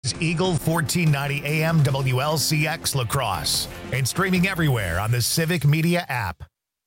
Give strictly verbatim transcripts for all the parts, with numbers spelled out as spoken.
Eagle fourteen ninety A M W L C X La Crosse and streaming everywhere on the Civic Media app.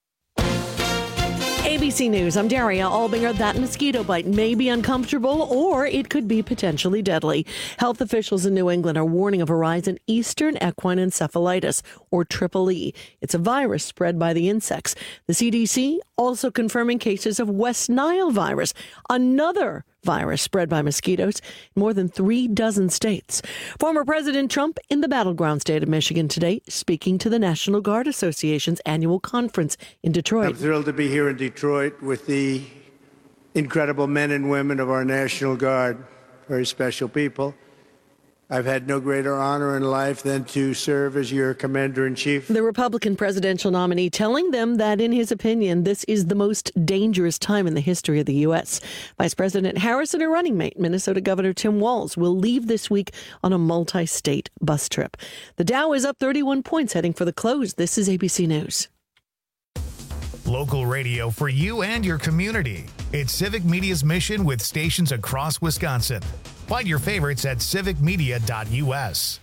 A B C News, I'm Daria Albinger. That mosquito bite may be uncomfortable or it could be potentially deadly. Health officials in New England are warning of a rise in Eastern equine encephalitis, or triple E. It's a virus spread by the insects. The C D C also confirming cases of West Nile virus, another virus spread by mosquitoes in more than three dozen states. Former President Trump in the battleground state of Michigan today, speaking to the National Guard Association's annual conference in Detroit. I'm thrilled to be here in Detroit with the incredible men and women of our National Guard, very special people. I've had no greater honor in life than to serve as your commander-in-chief. The Republican presidential nominee telling them that, in his opinion, this is the most dangerous time in the history of the U S. Vice President Harris and her running mate, Minnesota Governor Tim Walz, will leave this week on a multi-state bus trip. The Dow is up thirty-one points heading for the close. This is A B C News. Local radio for you and your community. It's Civic Media's mission with stations across Wisconsin. Find your favorites at civic media dot U S.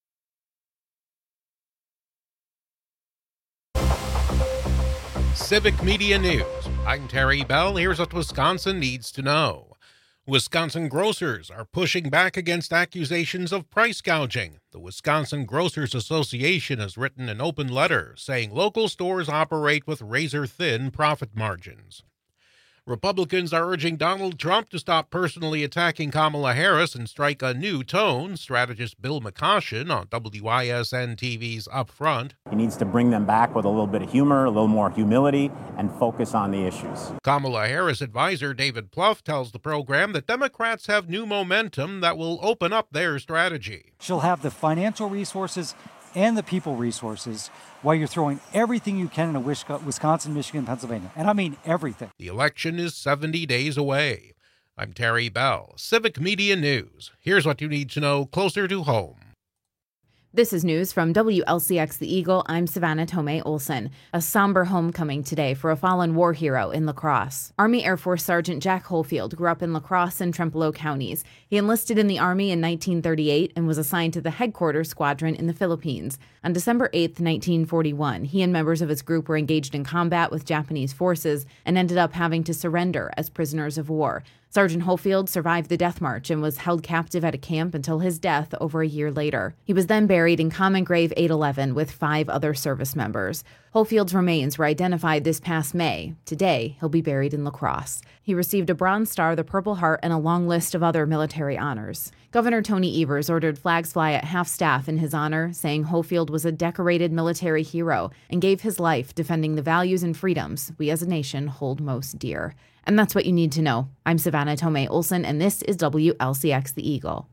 Civic Media News. I'm Terry Bell. Here's what Wisconsin needs to know. Wisconsin grocers are pushing back against accusations of price gouging. The Wisconsin Grocers Association has written an open letter saying local stores operate with razor-thin profit margins. Republicans are urging Donald Trump to stop personally attacking Kamala Harris and strike a new tone, strategist Bill McCoshen on W I S N T V's Up Front. He needs to bring them back with a little bit of humor, a little more humility, and focus on the issues. Kamala Harris advisor David Plouffe tells the program that Democrats have new momentum that will open up their strategy. She'll have the financial resources and the people resources while you're throwing everything you can into Wisconsin, Michigan, Pennsylvania. And I mean everything. The election is seventy days away. I'm Terry Bell, Civic Media News. Here's what you need to know closer to home. This is news from W L C X The Eagle. I'm Savannah Tomei Olson. A somber homecoming today for a fallen war hero in La Crosse. Army Air Force Sergeant Jack Holfield grew up in La Crosse and Trempealeau counties. He enlisted in the Army in nineteen thirty-eight and was assigned to the headquarters squadron in the Philippines. On December eighth, nineteen forty-one, he and members of his group were engaged in combat with Japanese forces and ended up having to surrender as prisoners of war. Sergeant Holfield survived the death march and was held captive at a camp until his death over a year later. He was then buried in Common Grave eight eleven with five other service members. Holfield's remains were identified this past May. Today, he'll be buried in La Crosse. He received a Bronze Star, the Purple Heart, and a long list of other military honors. Governor Tony Evers ordered flags fly at half-staff in his honor, saying Holfield was a decorated military hero and gave his life defending the values and freedoms we as a nation hold most dear. And that's what you need to know. I'm Savannah Tomei Olson, and this is W L C X The Eagle.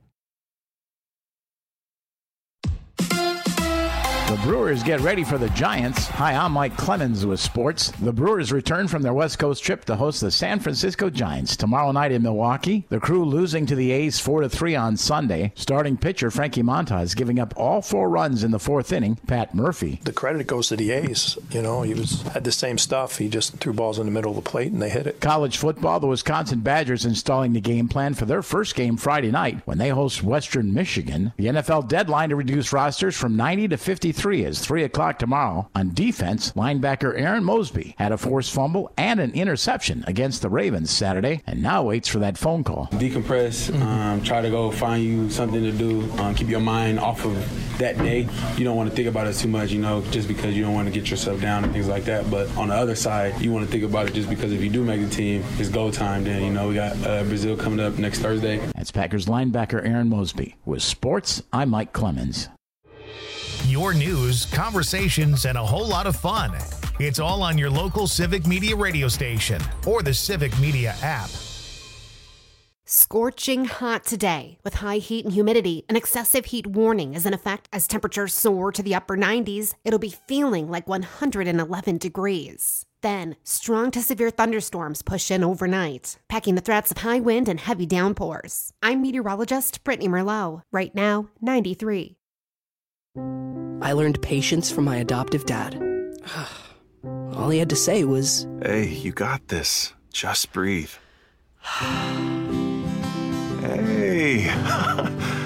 The Brewers get ready for the Giants. Hi, I'm Mike Clemens with sports. The Brewers return from their West Coast trip to host the San Francisco Giants tomorrow night in Milwaukee. The Crew losing to the A's four to three on Sunday. Starting pitcher Frankie Montas giving up all four runs in the fourth inning. Pat Murphy. The credit goes to the A's. You know, he was had the same stuff. He just threw balls in the middle of the plate and they hit it. College football, the Wisconsin Badgers installing the game plan for their first game Friday night when they host Western Michigan. The N F L deadline to reduce rosters from ninety to fifty-three is three o'clock tomorrow. On defense, linebacker Aaron Mosby had a forced fumble and an interception against the Ravens Saturday and now waits for that phone call. Decompress, um, try to go find you something to do, um, keep your mind off of that day. You don't want to think about it too much, you know, just because you don't want to get yourself down and things like that. But on the other side, you want to think about it just because if you do make the team, it's go time. Then, you know, we got uh, Brazil coming up next Thursday. That's Packers linebacker Aaron Mosby. With sports, I'm Mike Clemens. Your news, conversations, and a whole lot of fun. It's all on your local Civic Media radio station or the Civic Media app. Scorching hot today with high heat and humidity. An excessive heat warning is in effect as temperatures soar to the upper nineties. It'll be feeling like one hundred eleven degrees. Then, strong to severe thunderstorms push in overnight, packing the threats of high wind and heavy downpours. I'm meteorologist Brittany Merlot. Right now, ninety-three. I learned patience from my adoptive dad. All he had to say was, "Hey, you got this. Just breathe." Hey, we're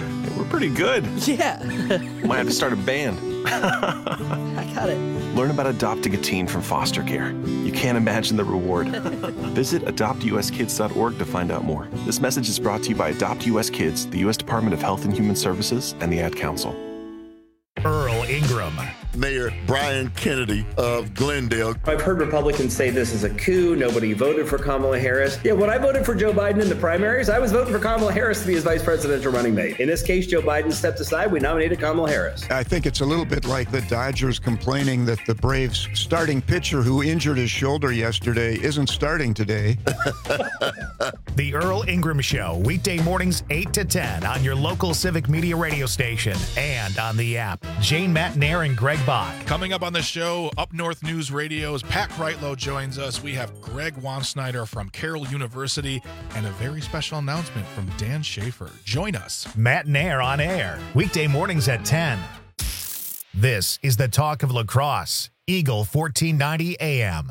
pretty good. Yeah. Might have to start a band. I got it. Learn about adopting a teen from foster care. You can't imagine the reward. Visit adopt u s kids dot org to find out more. This message is brought to you by Adopt U S Kids, the U S Department of Health and Human Services, and the Ad Council. Earl Ingram. Mayor Brian Kennedy of Glendale. I've heard Republicans say this is a coup. Nobody voted for Kamala Harris. Yeah, when I voted for Joe Biden in the primaries, I was voting for Kamala Harris to be his vice presidential running mate. In this case, Joe Biden stepped aside. We nominated Kamala Harris. I think it's a little bit like the Dodgers complaining that the Braves starting pitcher who injured his shoulder yesterday isn't starting today. The Earl Ingram Show, weekday mornings eight to ten on your local Civic Media radio station and on the app. Jane Matnair and Greg Bach. Coming up on the show, Up North News Radio's Pat Kreitlow joins us. We have Greg Wansnyder from Carroll University and a very special announcement from Dan Schaefer. Join us. Matnair on air, weekday mornings at ten. This is the talk of lacrosse. Eagle fourteen ninety A M.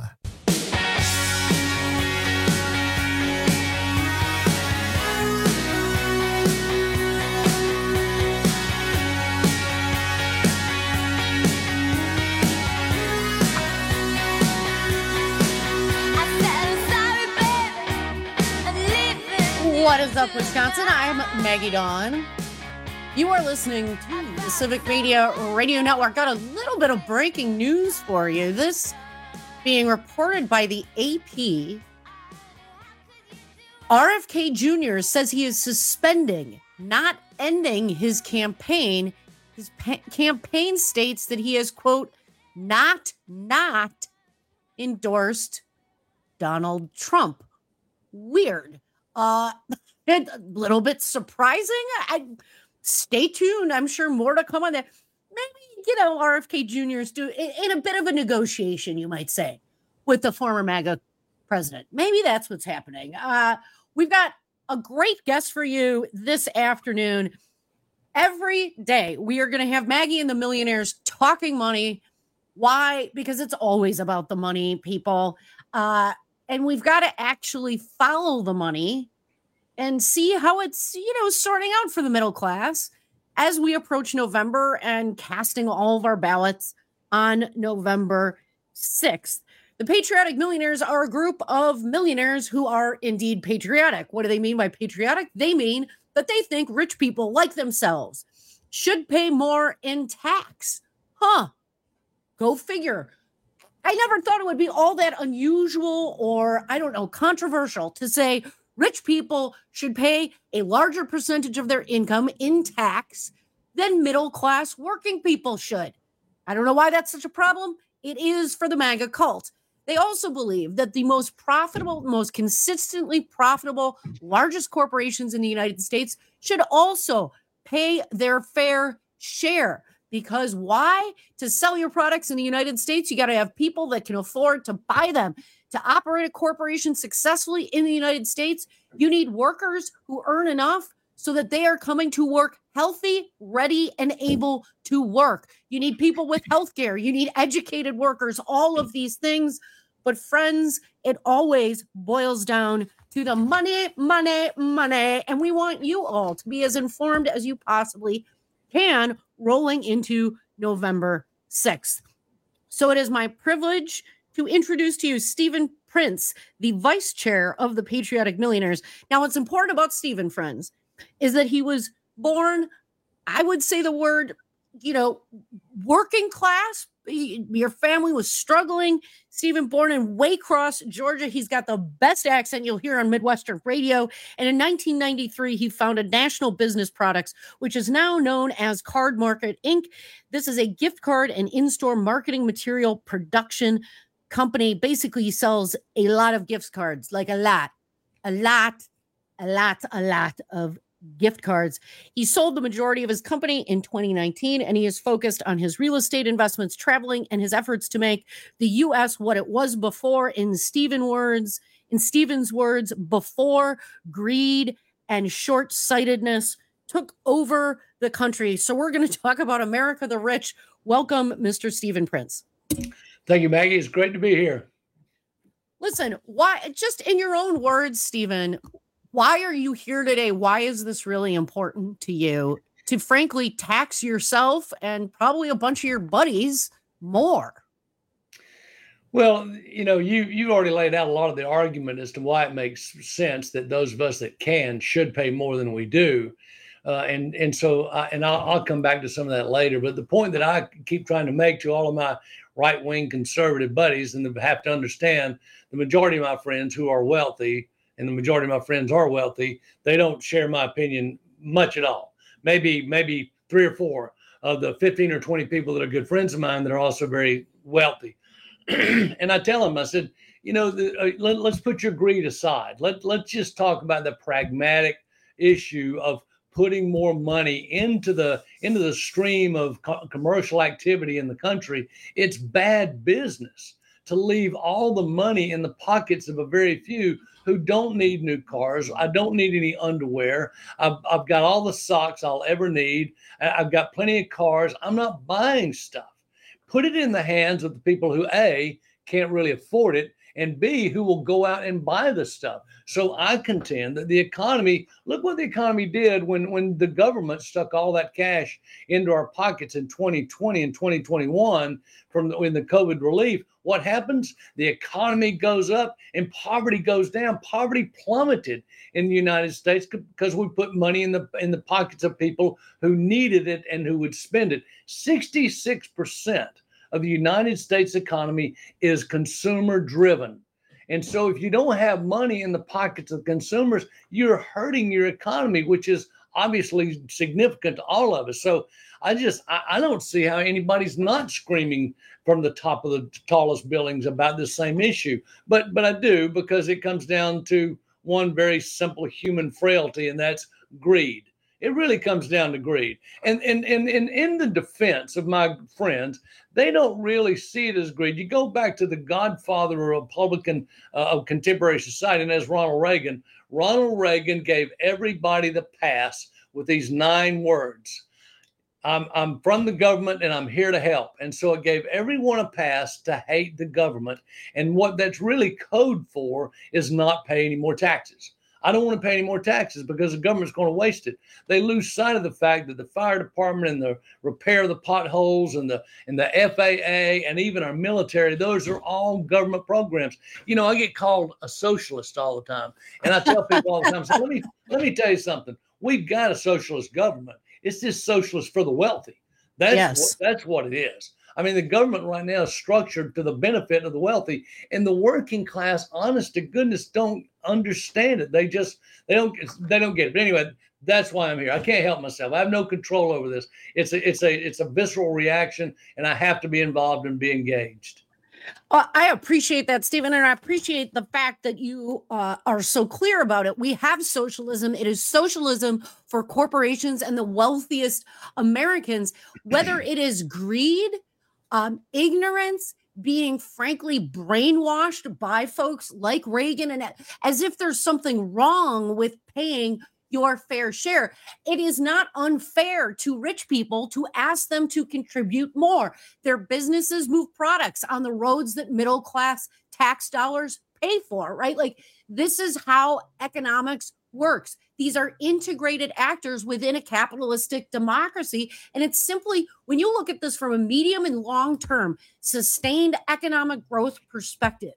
What is up, Wisconsin? I'm Maggie Dawn. You are listening to the Civic Media Radio Network. Got a little bit of breaking news for you. This being reported by the A P. R F K Junior says he is suspending, not ending his campaign. His pa- campaign states that he has, quote, not, not endorsed Donald Trump. Weird. Uh, a little bit surprising. I, stay tuned. I'm sure more to come on that. Maybe, you know, R F K Junior is doing in, in a bit of a negotiation, you might say, with the former MAGA president. Maybe that's what's happening. Uh, we've got a great guest for you this afternoon. Every day we are going to have Maggie and the Millionaires talking money. Why? Because it's always about the money, people. Uh, And we've got to actually follow the money and see how it's, you know, sorting out for the middle class as we approach November and casting all of our ballots on November sixth. The Patriotic Millionaires are a group of millionaires who are indeed patriotic. What do they mean by patriotic? They mean that they think rich people like themselves should pay more in tax. Huh. Go figure. I never thought it would be all that unusual or, I don't know, controversial to say rich people should pay a larger percentage of their income in tax than middle-class working people should. I don't know why that's such a problem. It is for the MAGA cult. They also believe that the most profitable, most consistently profitable, largest corporations in the United States should also pay their fair share. Because why? To sell your products in the United States, you got to have people that can afford to buy them. To operate a corporation successfully in the United States, you need workers who earn enough so that they are coming to work healthy, ready, and able to work. You need people with health care. You need educated workers, all of these things. But friends, it always boils down to the money, money, money. And we want you all to be as informed as you possibly can rolling into November sixth. So it is my privilege to introduce to you Stephen Prince, the vice chair of the Patriotic Millionaires. Now, what's important about Stephen, friends, is that he was born, I would say the word, you know, working class. He, your family was struggling. Stephen, born in Waycross, Georgia. He's got the best accent you'll hear on Midwestern radio. And in nineteen ninety-three, he founded National Business Products, which is now known as Card Market Incorporated. This is a gift card and in-store marketing material production company. Basically, he sells a lot of gift cards, like a lot, a lot, a lot, a lot of gift cards. He sold the majority of his company in twenty nineteen, and he is focused on his real estate investments, traveling, and his efforts to make the U S what it was before. In Stephen words, in Stephen's words, before greed and short-sightedness took over the country. So we're going to talk about America the Rich. Welcome, Mister Stephen Prince. Thank you, Maggie. It's great to be here. Listen, why? Just in your own words, Stephen. Why are you here today? Why is this really important to you? to frankly tax yourself and probably a bunch of your buddies more. Well, you know, you you already laid out a lot of the argument as to why it makes sense that those of us that can should pay more than we do. Uh, and and so, I, and I'll, I'll come back to some of that later. But the point that I keep trying to make to all of my right-wing conservative buddies, and they have to understand, the majority of my friends who are wealthy, and the majority of my friends are wealthy, they don't share my opinion much at all. Maybe maybe three or four of the fifteen or twenty people that are good friends of mine that are also very wealthy. And I tell them, I said, you know, the, uh, let, let's put your greed aside. Let, let's just talk about the pragmatic issue of putting more money into the into the stream of co- commercial activity in the country. It's bad business to leave all the money in the pockets of a very few who don't need new cars. I don't need any underwear. I've, I've got all the socks I'll ever need. I've got plenty of cars. I'm not buying stuff. Put it in the hands of the people who, A, can't really afford it, and B, who will go out and buy the stuff. So I contend that the economy, look what the economy did when, when the government stuck all that cash into our pockets in twenty twenty and twenty twenty-one from the, in the COVID relief. What happens? The economy goes up and poverty goes down. Poverty plummeted in the United States because we put money in the in the pockets of people who needed it and who would spend it. sixty-six percent of the United States economy is consumer driven. And so if you don't have money in the pockets of consumers, you're hurting your economy, which is obviously significant to all of us. So I just, I, I don't see how anybody's not screaming from the top of the tallest buildings about this same issue. But, but I do, because it comes down to one very simple human frailty, and that's greed. It really comes down to greed. And, and, and, and in the defense of my friends, they don't really see it as greed. You go back to the godfather of Republican uh, of contemporary society, and that's Ronald Reagan. Ronald Reagan gave everybody the pass with these nine words. I'm, I'm from the government and I'm here to help. And so it gave everyone a pass to hate the government. And what that's really code for is not pay any more taxes. I don't want to pay any more taxes because the government's going to waste it. They lose sight of the fact that the fire department and the repair of the potholes and the and the F A A and even our military, those are all government programs. You know, I get called a socialist all the time. And I tell people all the time, so let me let me tell you something. We've got a socialist government. It's just socialist for the wealthy. That's Yes. what, that's what it is. I mean, the government right now is structured to the benefit of the wealthy, and the working class, honest to goodness, don't understand it. They just, they don't, they don't get it. But anyway, that's why I'm here. I can't help myself. I have no control over this. It's a, it's a, it's a visceral reaction, and I have to be involved and be engaged. Uh, I appreciate that, Stephen, and I appreciate the fact that you uh, are so clear about it. We have socialism. It is socialism for corporations and the wealthiest Americans, whether it is greed, um, ignorance, being frankly brainwashed by folks like Reagan, and as if there's something wrong with paying your fair share. It is not unfair to rich people to ask them to contribute more. Their businesses move products on the roads that middle class tax dollars pay for, right? Like, this is how economics works. These are integrated actors within a capitalistic democracy. And it's simply, when you look at this from a medium and long-term sustained economic growth perspective,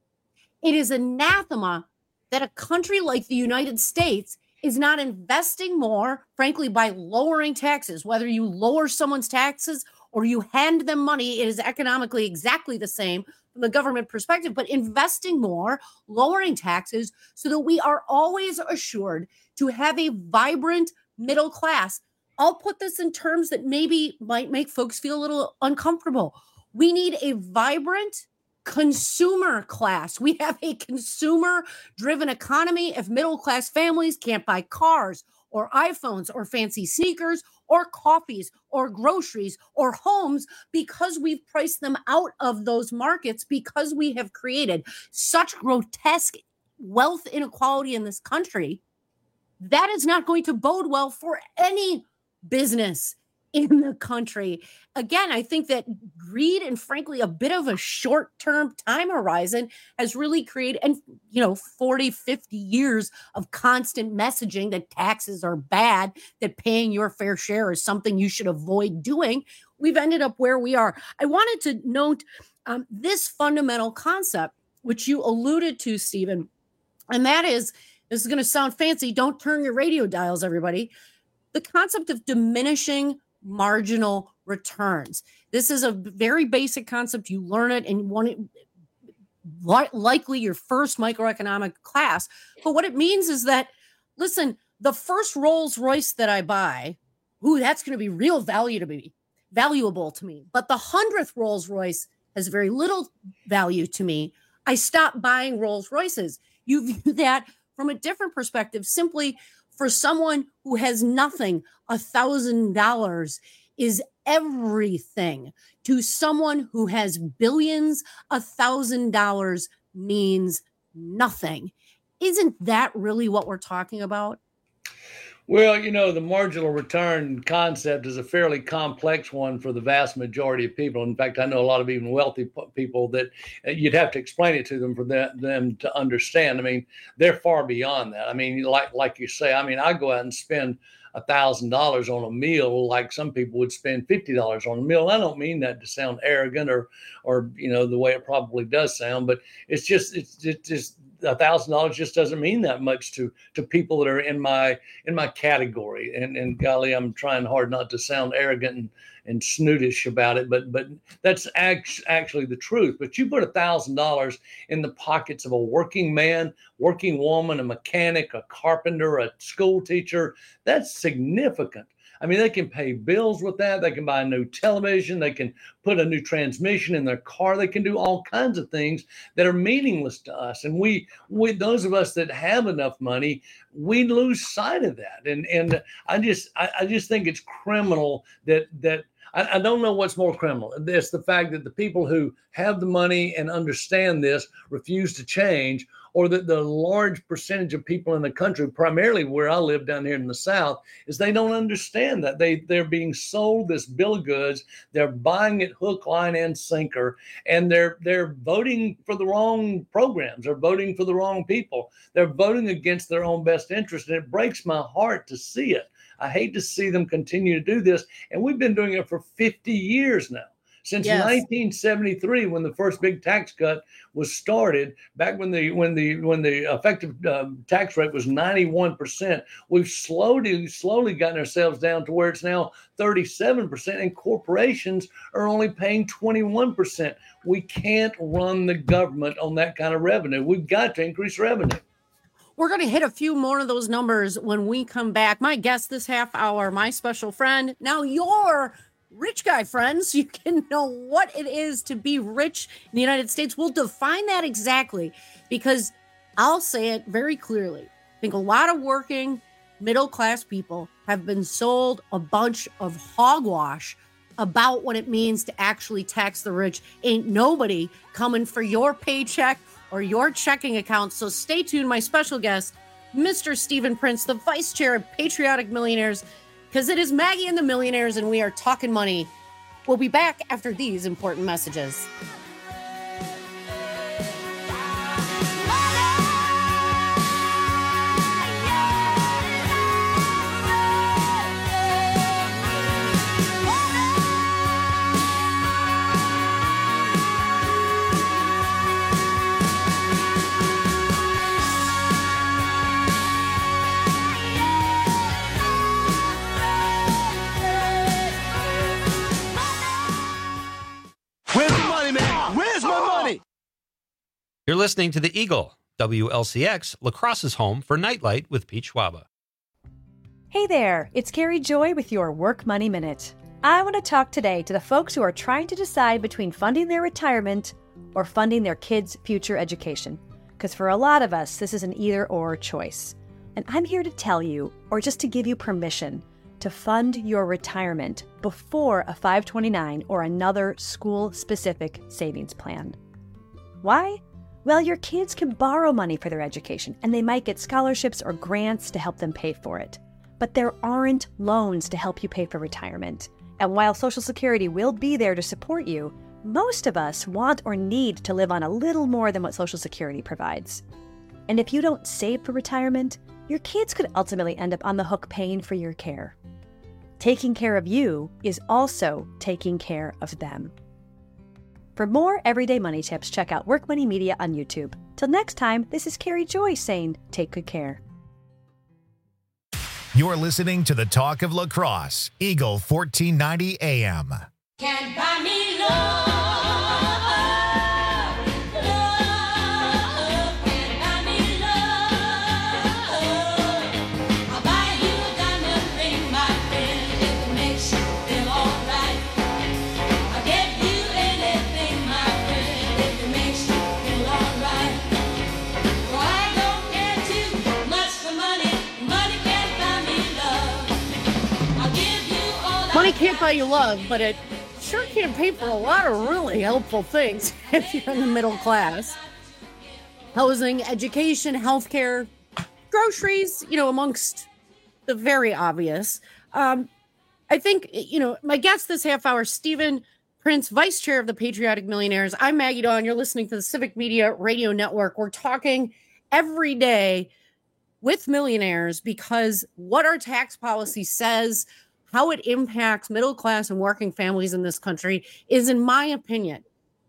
it is anathema that a country like the United States is not investing more, frankly, by lowering taxes. Whether you lower someone's taxes or you hand them money, it is economically exactly the same from the government perspective, but investing more, lowering taxes so that we are always assured to have a vibrant middle class. I'll put this in terms that maybe might make folks feel a little uncomfortable. We need a vibrant consumer class. We have a consumer-driven economy. If middle-class families can't buy cars or iPhones or fancy sneakers or coffees or groceries or homes because we've priced them out of those markets, because we have created such grotesque wealth inequality in this country, that is not going to bode well for any business, in the country. Again, I think that greed and frankly, a bit of a short-term time horizon has really created, and you know, forty, fifty years of constant messaging that taxes are bad, that paying your fair share is something you should avoid doing. We've ended up where we are. I wanted to note um, this fundamental concept, which you alluded to, Stephen, and that is, this is going to sound fancy. Don't turn your radio dials, everybody. The concept of diminishing marginal returns. This is a very basic concept. You learn it in one, likely your first microeconomic class. But what it means is that, listen, the first Rolls Royce that I buy, ooh, that's going to be real value to me, valuable to me. But the hundredth Rolls Royce has very little value to me. I stop buying Rolls Royces. You view that from a different perspective. Simply, for someone who has nothing, a thousand dollars is everything. To someone who has billions, a thousand dollars means nothing. Isn't that really what we're talking about? Well, you know, the marginal return concept is a fairly complex one for the vast majority of people. In fact, I know a lot of even wealthy p- people that uh, you'd have to explain it to them for the, them to understand. I mean, they're far beyond that. I mean, like like you say, I mean, I go out and spend one thousand dollars on a meal like some people would spend fifty dollars on a meal. I don't mean that to sound arrogant or, or you know, the way it probably does sound, but it's just, it's, it's just, a thousand dollars just doesn't mean that much to to people that are in my in my category. And and golly, I'm trying hard not to sound arrogant and, and snootish about it, but but that's act, actually the truth. But you put a thousand dollars in the pockets of a working man, working woman, a mechanic, a carpenter, a school teacher, that's significant. I mean, they can pay bills with that. They can buy a new television. They can put a new transmission in their car. They can do all kinds of things that are meaningless to us. And we, we those of us that have enough money, we lose sight of that. And and I just I, I just think it's criminal that that I, I don't know what's more criminal. It's the fact that the people who have the money and understand this refuse to change, or that the large percentage of people in the country, primarily where I live down here in the South, is they don't understand that they, they're being sold this bill of goods. They're buying it hook, line, and sinker, and they're they're voting for the wrong programs. They're voting for the wrong people. They're voting against their own best interest, and it breaks my heart to see it. I hate to see them continue to do this, and we've been doing it for fifty years now. Since yes. nineteen seventy-three, when the first big tax cut was started, back when the when the when the effective um, tax rate was ninety-one percent, we've slowly slowly gotten ourselves down to where it's now thirty-seven percent, and corporations are only paying twenty-one percent. We can't run the government on that kind of revenue. We've got to increase revenue. We're going to hit a few more of those numbers when we come back. My guest this half hour, my special friend, now your rich guy friends, you can know what it is to be rich in the United States. We'll define that exactly, because I'll say it very clearly. I think a lot of working middle-class people have been sold a bunch of hogwash about what it means to actually tax the rich. Ain't nobody coming for your paycheck or your checking account. So stay tuned. My special guest, Mister Stephen Prince, the vice chair of Patriotic Millionaires, because it is Maggie and the Millionaires, and we are talking money. We'll be back after these important messages. You're listening to The Eagle, W L C X, La Crosse's home for Nightlight with Pete Schwaba. Hey there, it's Carrie Joy with your Work Money Minute. I want to talk today to the folks who are trying to decide between funding their retirement or funding their kids' future education. Because for a lot of us, this is an either-or choice. And I'm here to tell you, or just to give you permission, to fund your retirement before a five twenty-nine or another school-specific savings plan. Why? Well, your kids can borrow money for their education, and they might get scholarships or grants to help them pay for it. But there aren't loans to help you pay for retirement. And while Social Security will be there to support you, most of us want or need to live on a little more than what Social Security provides. And if you don't save for retirement, your kids could ultimately end up on the hook paying for your care. Taking care of you is also taking care of them. For more everyday money tips, check out Work Money Media on YouTube. Till next time, this is Carrie Joy saying, take good care. You're listening to the Talk of La Crosse, Eagle fourteen ninety A M. Can't buy me love. Money can't buy you love, but it sure can pay for a lot of really helpful things if you're in the middle class. Housing, education, healthcare, groceries, you know, amongst the very obvious. Um, I think, you know, my guest this half hour, Stephen Prince, Vice Chair of the Patriotic Millionaires. I'm Maggie Dawn. You're listening to the Civic Media Radio Network. We're talking every day with millionaires because what our tax policy says, how it impacts middle class and working families in this country is, in my opinion,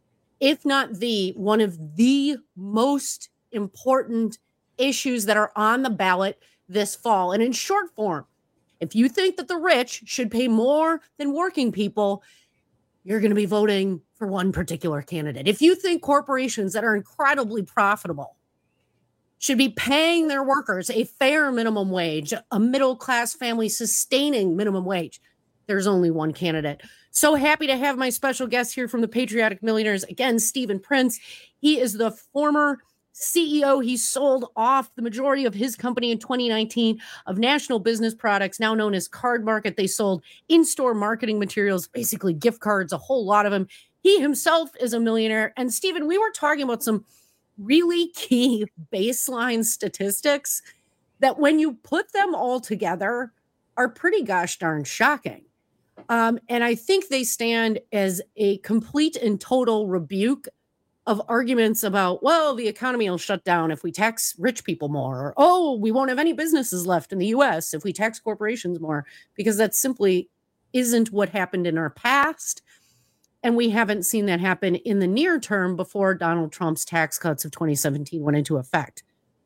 if not the one of the most important issues that are on the ballot this fall. And in short form, if you think that the rich should pay more than working people, you're going to be voting for one particular candidate. If you think corporations that are incredibly profitable should be paying their workers a fair minimum wage, a middle-class family sustaining minimum wage, there's only one candidate. So happy to have my special guest here from the Patriotic Millionaires. Again, Stephen Prince. He is the former C E O. He sold off the majority of his company in twenty nineteen of National Business Products, now known as Card Market. They sold in-store marketing materials, basically gift cards, a whole lot of them. He himself is a millionaire. And Stephen, we were talking about some really key baseline statistics that when you put them all together are pretty gosh darn shocking. Um, and I think they stand as a complete and total rebuke of arguments about, well, the economy will shut down if we tax rich people more, or, oh, we won't have any businesses left in the U S if we tax corporations more, because that simply isn't what happened in our past. And we haven't seen that happen in the near term before Donald Trump's tax cuts of twenty seventeen went into effect.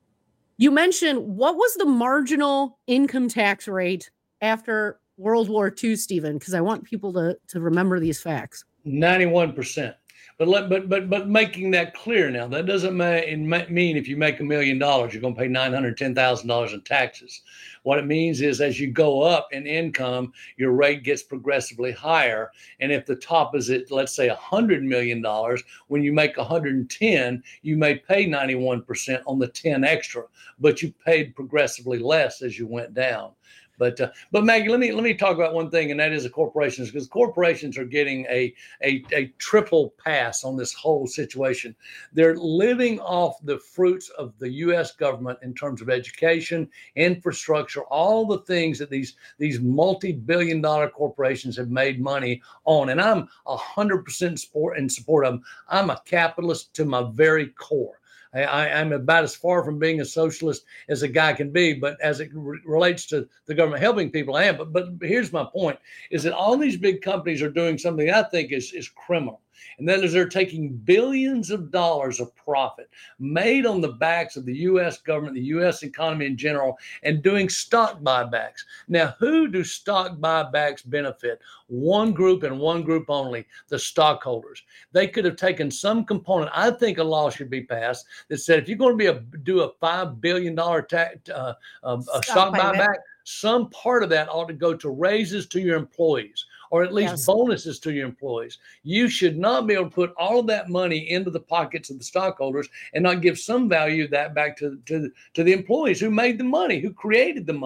You mentioned, what was the marginal income tax rate after World War Two, Stephen? Because I want people to, to remember these facts. ninety-one percent. But let, but but but making that clear now, that doesn't mean if you make a million dollars, you're going to pay nine hundred ten thousand dollars in taxes. What it means is as you go up in income, your rate gets progressively higher. And if the top is at, let's say, one hundred million dollars, when you make one hundred ten, you may pay ninety-one percent on the ten extra, but you paid progressively less as you went down. But uh, but Maggie, let me let me talk about one thing, and that is the corporations, because corporations are getting a, a a triple pass on this whole situation. They're living off the fruits of the U S government in terms of education, infrastructure, all the things that these these multi-billion dollar corporations have made money on. And I'm a hundred percent support in support of them. I'm a capitalist to my very core. I, I'm about as far from being a socialist as a guy can be, but as it re- relates to the government helping people, I am. But, but here's my point, is that all these big companies are doing something I think is, is criminal. And that is they're taking billions of dollars of profit made on the backs of the U S government, the U S economy in general, and doing stock buybacks. Now, who do stock buybacks benefit? One group and one group only, the stockholders. They could have taken some component. I think a law should be passed that said if you're going to be a, do a five billion dollars ta- uh, uh, stock, stock buyback, buyback, some part of that ought to go to raises to your employees, or at least yes. bonuses to your employees. You should not be able to put all of that money into the pockets of the stockholders and not give some value of that back to, to, to the employees who made the money, who created the money.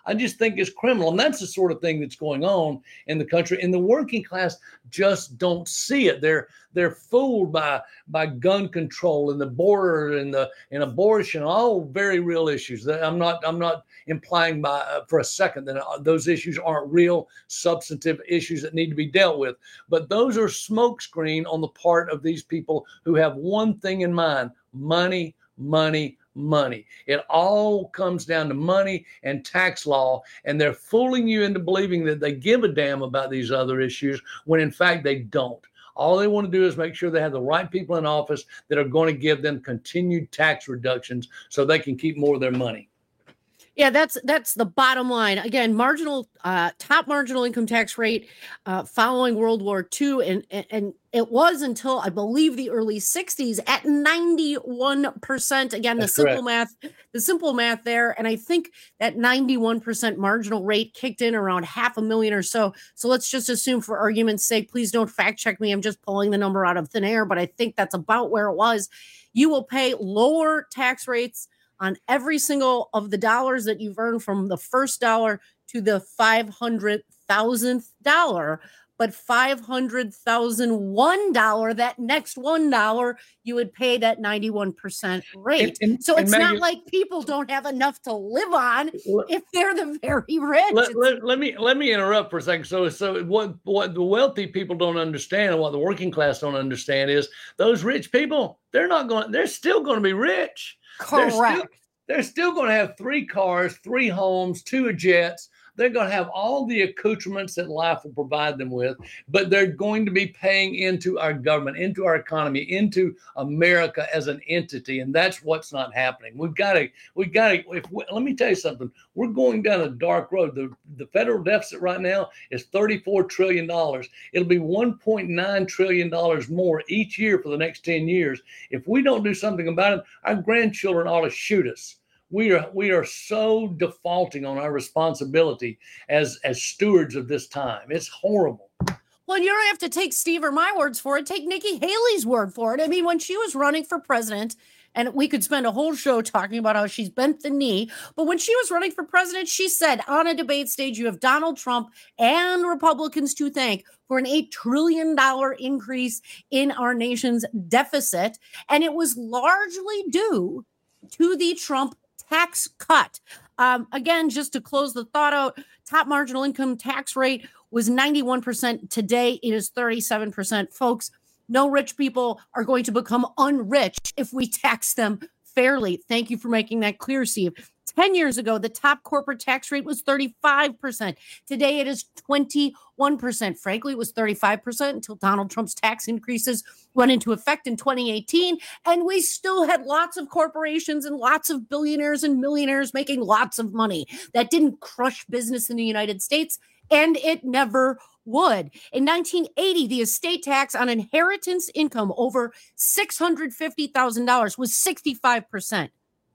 I just think it's criminal. And that's the sort of thing that's going on in the country. And the working class just don't see it. They're they're fooled by by gun control and the border and the and abortion, all very real issues. I'm not I'm not implying by uh, for a second that uh, those issues aren't real substantive issues that need to be dealt with. But those are smokescreen on the part of these people who have one thing in mind: money, money, money. It all comes down to money and tax law, and they're fooling you into believing that they give a damn about these other issues when in fact they don't. All they want to do is make sure they have the right people in office that are going to give them continued tax reductions so they can keep more of their money. Yeah, that's that's the bottom line. Again, marginal uh, top marginal income tax rate uh, following World War Two, and, and and it was until I believe the early sixties at ninety-one percent. Again, the That's simple correct. math, the simple math there, and I think that ninety-one percent marginal rate kicked in around half a million or so. So let's just assume, for argument's sake, please don't fact check me. I'm just pulling the number out of thin air, but I think that's about where it was. You will pay lower tax rates on every single of the dollars that you've earned, from the first dollar to the five hundred thousandth dollar. But five hundred thousand one dollar, that next one dollar, you would pay that ninety-one percent rate. And- and- so and it's not Maggie- like people don't have enough to live on if they're the very rich. Let, let, let me let me interrupt for a second. So so what what the wealthy people don't understand, and what the working class don't understand, is those rich people, they're not going they're still going to be rich. They're still, Correct. they're still going to have three cars, three homes, two jets. They're going to have all the accoutrements that life will provide them with, but they're going to be paying into our government, into our economy, into America as an entity, and that's what's not happening. We've got to, we've got to. If we, let me tell you something. We're going down a dark road. The the federal deficit right now is thirty-four trillion dollars. It'll be one point nine trillion dollars more each year for the next ten years. If we don't do something about it, our grandchildren ought to shoot us. We are we are so defaulting on our responsibility as as stewards of this time. It's horrible. Well, you don't have to take Steve or my words for it. Take Nikki Haley's word for it. I mean, when she was running for president, and we could spend a whole show talking about how she's bent the knee, but when she was running for president, she said on a debate stage, you have Donald Trump and Republicans to thank for an eight trillion dollars increase in our nation's deficit. And it was largely due to the Trump tax cut. Um, again, just to close the thought out, top marginal income tax rate was ninety-one percent. Today, it is thirty-seven percent. Folks, no rich people are going to become unrich if we tax them fairly. Thank you for making that clear, Steve. ten years ago, the top corporate tax rate was thirty-five percent. Today, it is twenty-one percent. Frankly, it was thirty-five percent until Donald Trump's tax increases went into effect in twenty eighteen. And we still had lots of corporations and lots of billionaires and millionaires making lots of money. That didn't crush business in the United States, and it never would. In nineteen eighty, the estate tax on inheritance income over six hundred fifty thousand dollars was sixty-five percent.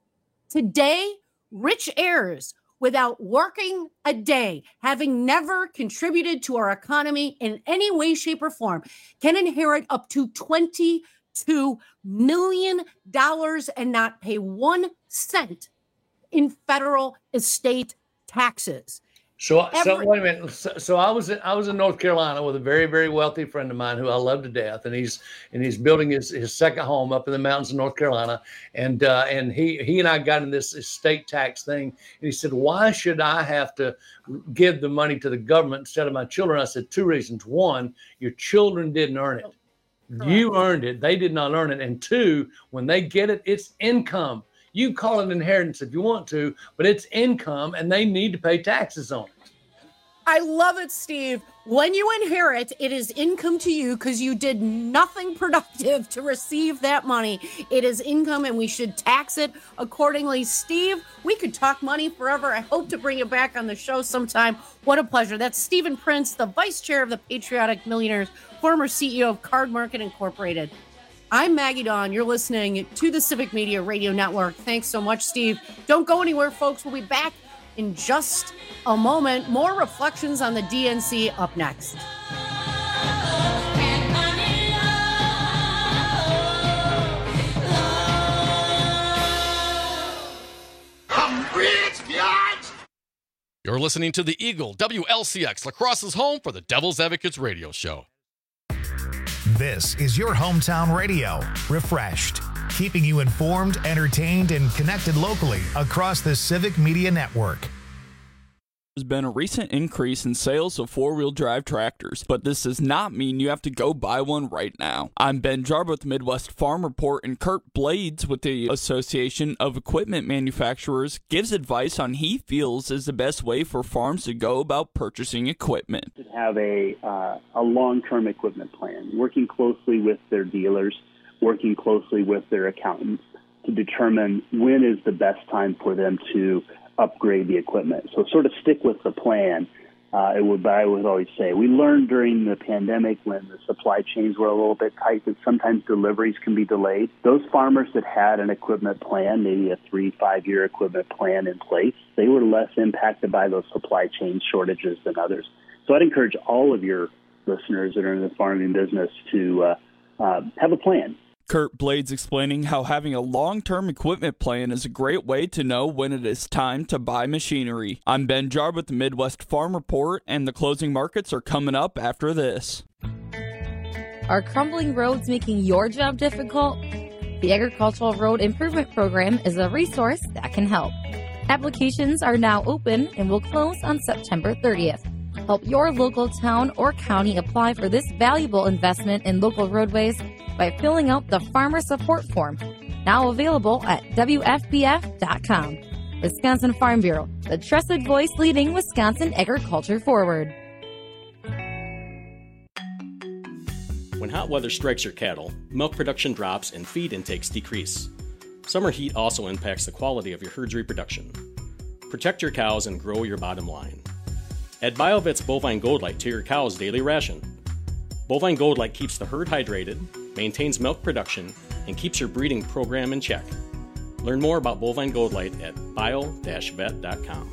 Today, rich heirs without working a day, having never contributed to our economy in any way, shape, or form, can inherit up to twenty-two million dollars and not pay one cent in federal estate taxes. So, so Every- wait a minute. So, so I was in, I was in North Carolina with a very, very wealthy friend of mine who I love to death, and he's and he's building his, his second home up in the mountains of North Carolina, and uh, and he he and I got in this estate tax thing, and he said, "Why should I have to give the money to the government instead of my children?" I said, two reasons. One, your children didn't earn it. You earned it. They did not earn it. And two, when they get it, it's income. You call it inheritance if you want to, but it's income, and they need to pay taxes on it. I love it, Steve. When you inherit, it is income to you because you did nothing productive to receive that money. It is income, and we should tax it accordingly. Steve, we could talk money forever. I hope to bring you back on the show sometime. What a pleasure. That's Stephen Prince, the vice chair of the Patriotic Millionaires, former C E O of Card Market Incorporated. I'm Maggie Dawn. You're listening to the Civic Media Radio Network. Thanks so much, Steve. Don't go anywhere, folks. We'll be back in just a moment. More reflections on the D N C up next. I'm rich, biatch! You're listening to the Eagle, W L C X, La Crosse's home for the Devil's Advocates radio show. This is your hometown radio, refreshed, keeping you informed, entertained, and connected locally across the Civic Media Network. There's been a recent increase in sales of four-wheel drive tractors, but this does not mean you have to go buy one right now. I'm Ben Jarba with the Midwest Farm Report, and Kurt Blades with the Association of Equipment Manufacturers gives advice on he feels is the best way for farms to go about purchasing equipment. Have a uh, a long-term equipment plan, working closely with their dealers, working closely with their accountants to determine when is the best time for them to upgrade the equipment. So sort of stick with the plan. Uh, it would, I would always say, we learned during the pandemic when the supply chains were a little bit tight that sometimes deliveries can be delayed. Those farmers that had an equipment plan, maybe a three, five-year equipment plan in place, they were less impacted by those supply chain shortages than others. So I'd encourage all of your listeners that are in the farming business to uh, uh, have a plan. Kurt Blades explaining how having a long-term equipment plan is a great way to know when it is time to buy machinery. I'm Ben Jarb with the Midwest Farm Report, and the closing markets are coming up after this. Are crumbling roads making your job difficult? The Agricultural Road Improvement Program is a resource that can help. Applications are now open and will close on September thirtieth. Help your local town or county apply for this valuable investment in local roadways by filling out the Farmer Support Form, now available at W F B F dot com. Wisconsin Farm Bureau, the trusted voice leading Wisconsin agriculture forward. When hot weather strikes your cattle, milk production drops and feed intakes decrease. Summer heat also impacts the quality of your herd's reproduction. Protect your cows and grow your bottom line. Add BioVet's Bovine Gold Light to your cow's daily ration. Bovine Gold Light keeps the herd hydrated, maintains milk production, and keeps your breeding program in check. Learn more about Bovine Gold Light at bio dash vet dot com.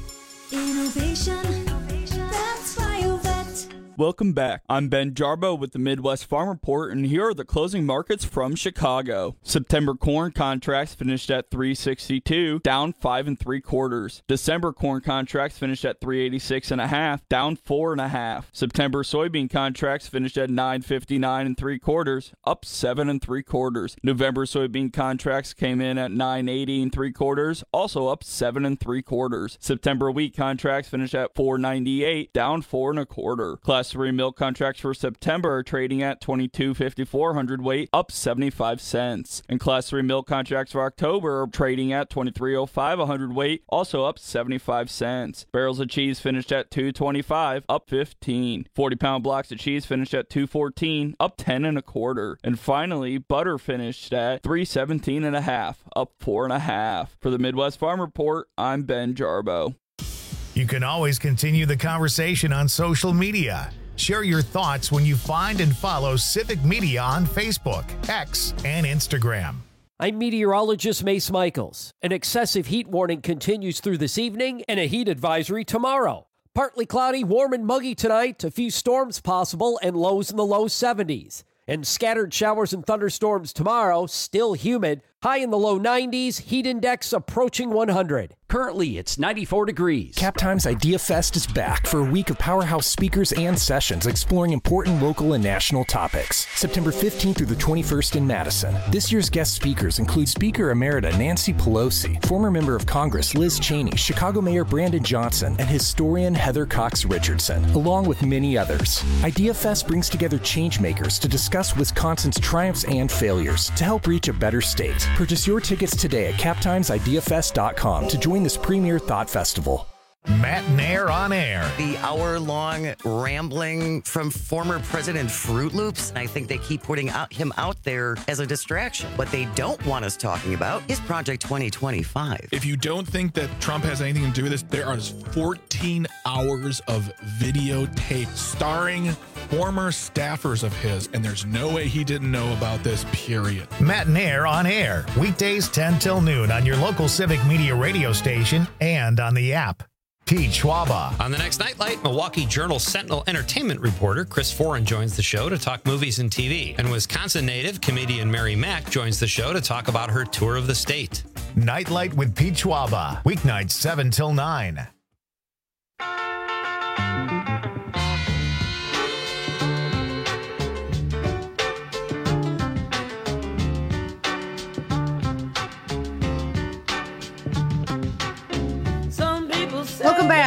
Innovation, that's BioVet. Welcome back. I'm Ben Jarbo with the Midwest Farm Report, and here are the closing markets from Chicago. September corn contracts finished at three sixty-two, down five and three quarters. December corn contracts finished at three eighty-six and a half, down four and a half. September soybean contracts finished at nine fifty-nine and three quarters, up seven and three quarters. November soybean contracts came in at nine eighty and three quarters, also up seven and three quarters. September wheat contracts finished at four ninety-eight, down four and a quarter. Class three milk contracts for September are trading at twenty-two fifty-four hundredweight, up seventy-five cents. And class three milk contracts for October are trading at twenty-three oh five a hundredweight, also up seventy-five cents. Barrels of cheese finished at two twenty-five, up fifteen. forty pound blocks of cheese finished at two fourteen, up ten and a quarter. And finally, butter finished at three seventeen and a half, up four and a half. For the Midwest Farm Report, I'm Ben Jarbo. You can always continue the conversation on social media. Share your thoughts when you find and follow Civic Media on Facebook, X, and Instagram. I'm meteorologist Mace Michaels. An excessive heat warning continues through this evening and a heat advisory tomorrow. Partly cloudy, warm and muggy tonight, a few storms possible and lows in the low seventies. And scattered showers and thunderstorms tomorrow, still humid, high in the low nineties, heat index approaching one hundred. Currently, it's ninety-four degrees. CapTime's Idea Fest is back for a week of powerhouse speakers and sessions exploring important local and national topics. September fifteenth through the twenty-first in Madison. This year's guest speakers include Speaker Emerita Nancy Pelosi, former member of Congress Liz Cheney, Chicago Mayor Brandon Johnson, and historian Heather Cox Richardson, along with many others. Idea Fest brings together changemakers to discuss Wisconsin's triumphs and failures to help reach a better state. Purchase your tickets today at cap times idea fest dot com to join this premier thought festival. Matt Nair on air. The hour-long rambling from former President Fruit Loops. I think they keep putting out, him out there as a distraction. What they don't want us talking about is Project twenty twenty-five. If you don't think that Trump has anything to do with this, there are fourteen hours of videotape starring former staffers of his, and there's no way he didn't know about this, period. Matt Nair on air. Weekdays ten till noon on your local Civic Media radio station and on the app. Pete Schwaba. On the next Nightlight, Milwaukee Journal Sentinel entertainment reporter Chris Foran joins the show to talk movies and T V. And Wisconsin native comedian Mary Mack joins the show to talk about her tour of the state. Nightlight with Pete Schwaba. Weeknights seven till nine.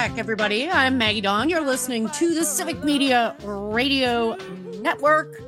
back, everybody. I'm Maggie Dawn. You're listening to the Civic Media Radio Network.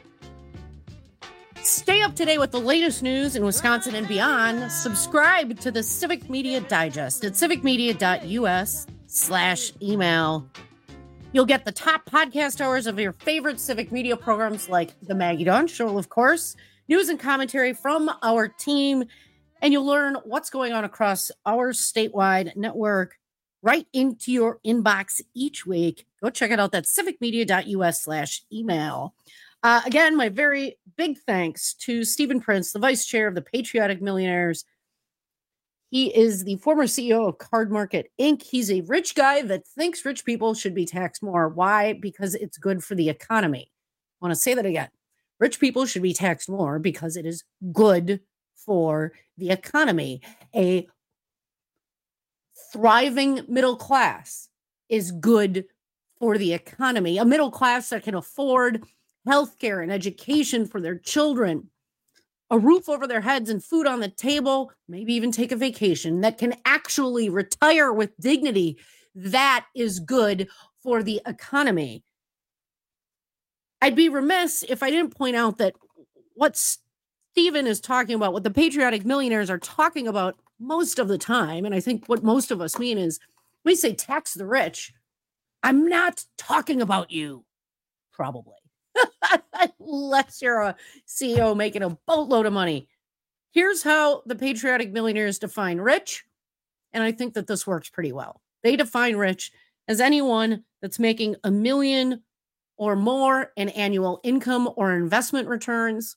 Stay up to date with the latest news in Wisconsin and beyond. Subscribe to the Civic Media Digest at civicmedia.us slash email. You'll get the top podcast hours of your favorite civic media programs like The Maggie Dawn Show, of course, news and commentary from our team, and you'll learn what's going on across our statewide network right into your inbox each week. Go check it out. That's civicmedia.us slash email. Uh, again, my very big thanks to Stephen Prince, the vice chair of the Patriotic Millionaires. He is the former C E O of Card Market Incorporated. He's a rich guy that thinks rich people should be taxed more. Why? Because it's good for the economy. I want to say that again. Rich people should be taxed more because it is good for the economy. A thriving middle class is good for the economy. A middle class that can afford healthcare and education for their children, a roof over their heads and food on the table, maybe even take a vacation, that can actually retire with dignity. That is good for the economy. I'd be remiss if I didn't point out that what Stephen is talking about, what the Patriotic Millionaires are talking about most of the time, and I think what most of us mean is, when we say tax the rich, I'm not talking about you, probably. Unless you're a C E O making a boatload of money. Here's how the Patriotic Millionaires define rich, and I think that this works pretty well. They define rich as anyone that's making a million or more in annual income or investment returns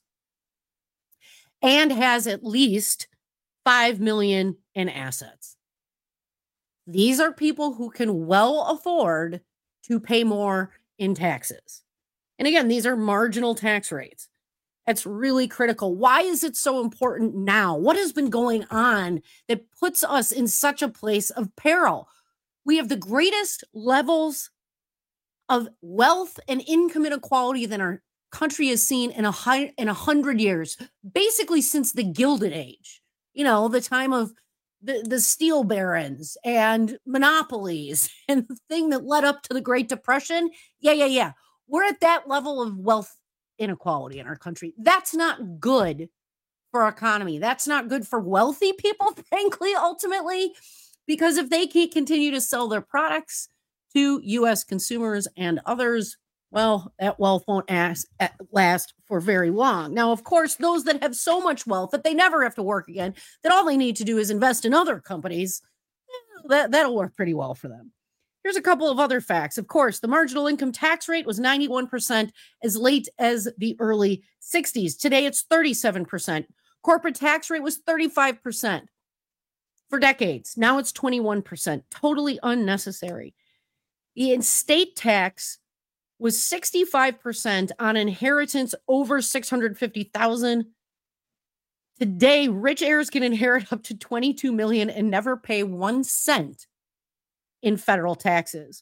and has at least five million dollars in assets. These are people who can well afford to pay more in taxes. And again, these are marginal tax rates. That's really critical. Why is it so important now? What has been going on that puts us in such a place of peril? We have the greatest levels of wealth and income inequality than our country has seen in a high, in a hundred years, basically since the Gilded Age. You know, the time of the, the steel barons and monopolies and the thing that led up to the Great Depression. Yeah, yeah, yeah. We're at that level of wealth inequality in our country. That's not good for our economy. That's not good for wealthy people, frankly, ultimately, because if they can't continue to sell their products to U S consumers and others, well, that wealth won't ask, last for very long. Now, of course, those that have so much wealth that they never have to work again, that all they need to do is invest in other companies, that, that'll work pretty well for them. Here's a couple of other facts. Of course, the marginal income tax rate was ninety-one percent as late as the early sixties. Today, it's thirty-seven percent. Corporate tax rate was thirty-five percent for decades. Now it's twenty-one percent. Totally unnecessary. The estate tax was sixty-five percent on inheritance over six hundred fifty thousand dollars. Today, rich heirs can inherit up to twenty-two million dollars and never pay one cent in federal taxes.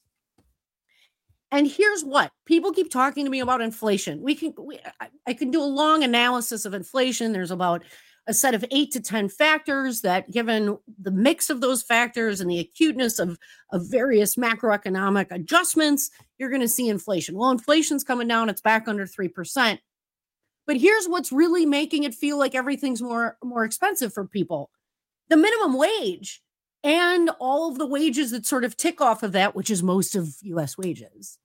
And here's what people keep talking to me about inflation. We can, we, I, I can do a long analysis of inflation. There's about a set of eight to ten factors that, given the mix of those factors and the acuteness of, of various macroeconomic adjustments, you're going to see inflation. Well, inflation's coming down. It's back under three percent. But here's what's really making it feel like everything's more, more expensive for people. The minimum wage and all of the wages that sort of tick off of that, which is most of U S wages,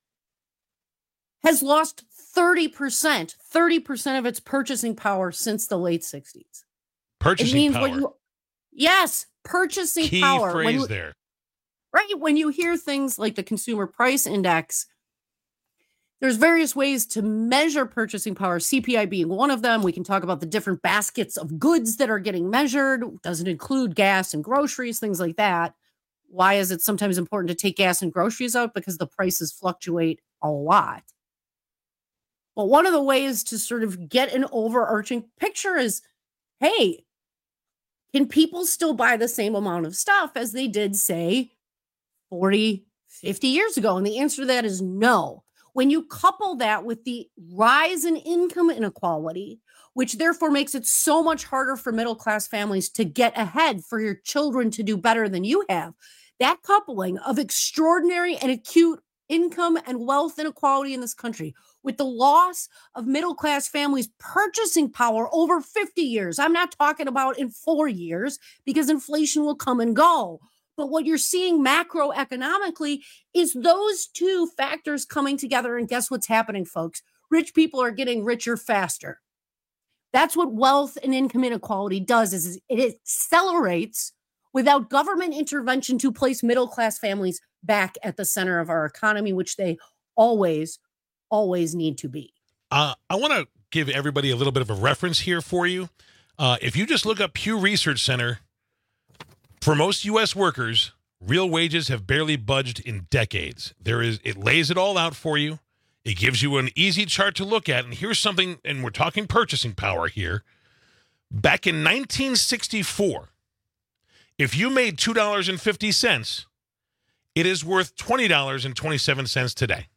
has lost thirty percent, thirty percent of its purchasing power since the late sixties. Purchasing it means power. What you, yes, purchasing Key power. phrase when you, there. Right. When you hear things like the Consumer Price Index, there's various ways to measure purchasing power, C P I being one of them. We can talk about the different baskets of goods that are getting measured. Does it include gas and groceries, things like that? Why is it sometimes important to take gas and groceries out? Because the prices fluctuate a lot. But one of the ways to sort of get an overarching picture is, hey, can people still buy the same amount of stuff as they did, say, forty, fifty years ago? And the answer to that is no. When you couple that with the rise in income inequality, which therefore makes it so much harder for middle-class families to get ahead, for your children to do better than you have, That coupling of extraordinary and acute income and wealth inequality in this country, with the loss of middle-class families' purchasing power over fifty years. I'm not talking about in four years because inflation will come and go. But what you're seeing macroeconomically is those two factors coming together. And guess what's happening, folks? Rich people are getting richer faster. That's what wealth and income inequality does, is it accelerates without government intervention to place middle-class families back at the center of our economy, which they always, always need to be. Uh, I want to give everybody a little bit of a reference here for you. Uh, if you just look up Pew Research Center, for most U S workers, real wages have barely budged in decades. There is, it lays it all out for you. It gives you an easy chart to look at. And here's something, and we're talking purchasing power here. Back in nineteen sixty-four, if you made two dollars and fifty cents, it is worth twenty dollars and twenty-seven cents today.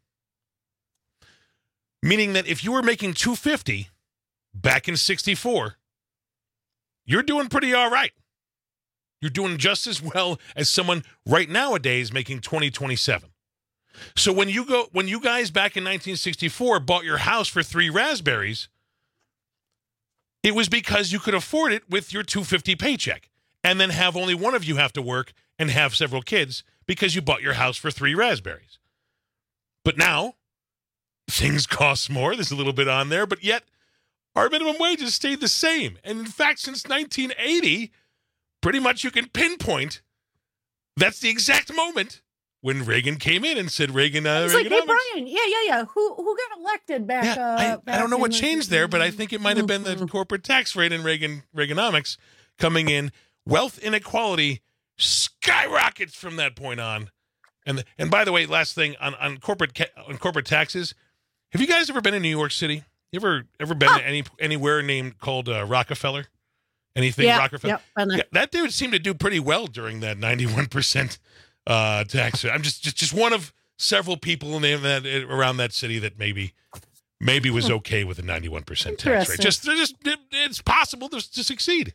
Meaning that if you were making two dollars and fifty cents back in sixty-four, you're doing pretty all right. You're doing just as well as someone right nowadays making twenty dollars and twenty-seven cents. So when you go, when you guys back in nineteen sixty-four bought your house for three raspberries, it was because you could afford it with your two dollars and fifty cents paycheck, and then have only one of you have to work and have several kids because you bought your house for three raspberries. But now things cost more. There's a little bit on there, but yet our minimum wages stayed the same. And in fact, since nineteen eighty, pretty much you can pinpoint that's the exact moment when Reagan came in and said Reagan. Uh, It's like, hey, Brian, yeah, yeah, yeah. Who who got elected back? Yeah, uh, I, back I don't know in what the- changed there, but I think it might have been the corporate tax rate in Reagan Reaganomics coming in. Wealth inequality skyrockets from that point on. And and by the way, last thing on on corporate ca- on corporate taxes, have you guys ever been in New York City? You ever ever been to any anywhere named called uh, Rockefeller? Anything Yeah, Rockefeller? yep, been there. Yeah, that dude seemed to do pretty well during that ninety-one percent uh, tax. I'm just, just just one of several people in that around that city that maybe maybe was okay with a ninety-one percent tax rate. Interesting. Just just it, it's possible to, to succeed.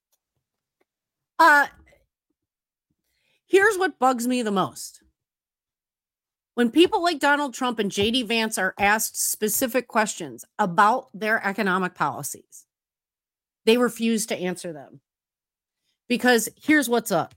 Uh, here's what bugs me the most. When people like Donald Trump and J D Vance are asked specific questions about their economic policies, they refuse to answer them. Because here's what's up.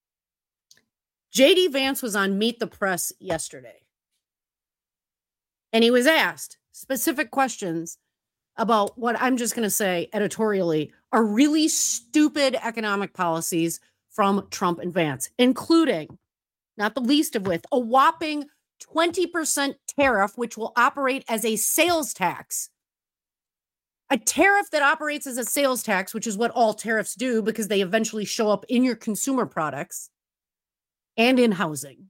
J D Vance was on Meet the Press yesterday, and he was asked specific questions about what I'm just going to say editorially are really stupid economic policies from Trump and Vance, including, not the least of which, a whopping twenty percent tariff, which will operate as a sales tax. A tariff that operates as a sales tax, which is what all tariffs do because they eventually show up in your consumer products and in housing.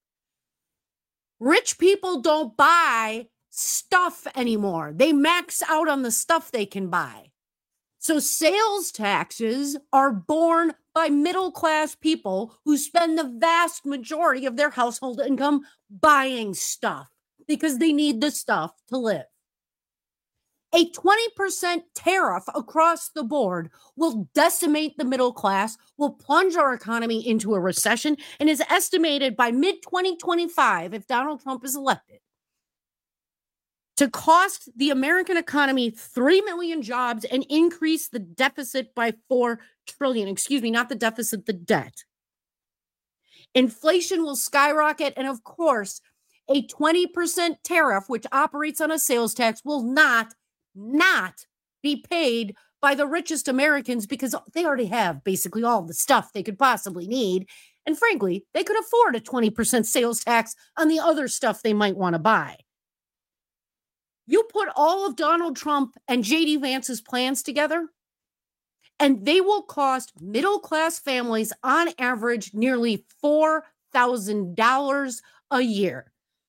Rich people don't buy stuff anymore. They max out on the stuff they can buy. So sales taxes are borne by middle-class people who spend the vast majority of their household income buying stuff because they need the stuff to live. A twenty percent tariff across the board will decimate the middle class, will plunge our economy into a recession, and is estimated by mid twenty twenty-five, if Donald Trump is elected, to cost the American economy three million jobs and increase the deficit by four trillion dollars. Excuse me, not the deficit, the debt. Inflation will skyrocket, and of course, a twenty percent tariff, which operates on a sales tax, will not not be paid by the richest Americans because they already have basically all the stuff they could possibly need. And frankly, they could afford a twenty percent sales tax on the other stuff they might want to buy. You put all of Donald Trump and J D Vance's plans together, and they will cost middle-class families on average nearly four thousand dollars a year.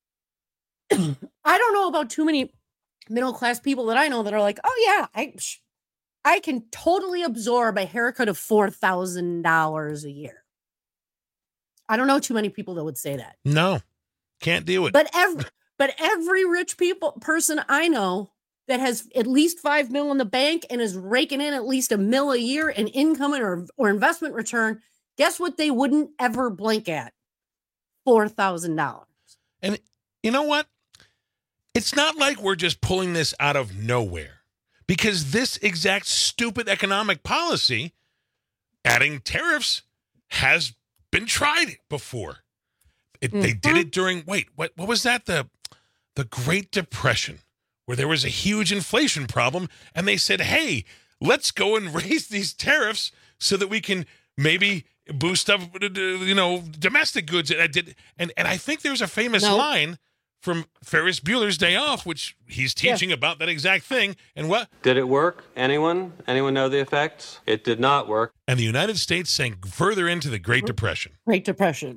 I don't know about too many middle-class people that I know that are like, oh yeah, I, I can totally absorb a haircut of four thousand dollars a year. I don't know too many people that would say that. No, can't do it. But every, but every rich people person I know that has at least five mil in the bank and is raking in at least a mil a year in income or, or investment return Guess what they wouldn't ever blink at? four thousand dollars. And you know what? It's not like we're just pulling this out of nowhere, because this exact stupid economic policy, adding tariffs, has been tried before. It, mm-hmm. They did it during, wait, what what was that? The, the Great Depression, where there was a huge inflation problem, and they said, hey, let's go and raise these tariffs so that we can maybe boost up, you know, domestic goods. And I did, and, and I think there's a famous No. line from Ferris Bueller's Day Off, which he's teaching Yeah. about that exact thing. And what? Did it work? Anyone? Anyone know the effects? It did not work. And the United States sank further into the Great Depression. Great Depression.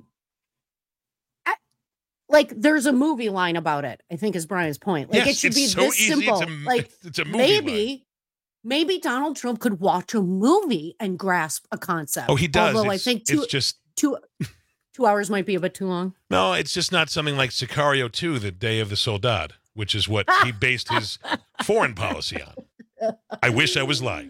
I, like, there's a movie line about it, I think is Brian's point. Like, Yes, it should it's be so this easy. simple. It's a- like, it's a movie maybe, line. maybe Donald Trump could watch a movie and grasp a concept. Oh, he does. Although I It's- think two, it's just two, two hours might be a bit too long. No, it's just not something like Sicario two, The Day of the Soldad, which is what he based his foreign policy on. I wish I was lying.